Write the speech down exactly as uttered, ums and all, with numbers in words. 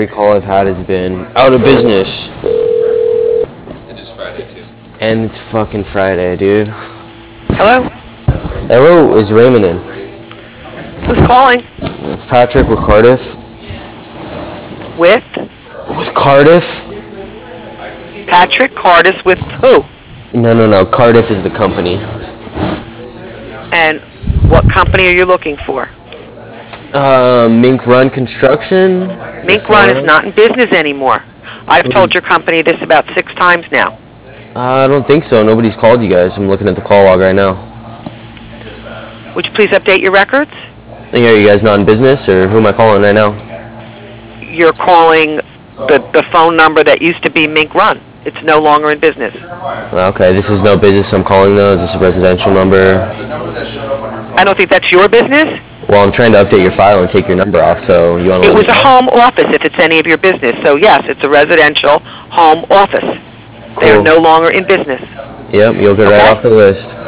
Every call I've had has been out of business. And it's Friday too. And it's fucking Friday, dude. Hello? Hello, is Raymond in? Who's calling? It's Patrick with Cardiff. With? With Cardiff? Patrick Cardis with who? No, no, no. Cardiff is the company. And what company are you looking for? Uh, Mink Run Construction? Mink Run is not in business anymore. I've told your company this about six times now. Uh, I don't think so. Nobody's called you guys. I'm looking at the call log right now. Would you please update your records? Are you guys not in business, or who am I calling right now? You're calling the, the phone number that used to be Mink Run. It's no longer in business. Okay, this is no business I'm calling though. Is this a residential number? I don't think that's your business. Well, I'm trying to update your file and take your number off, so you want to... It was a home office if it's any of your business. So yes, it's a residential home office. Cool. They're no longer in business. Yep, you'll get Okay. right off the list.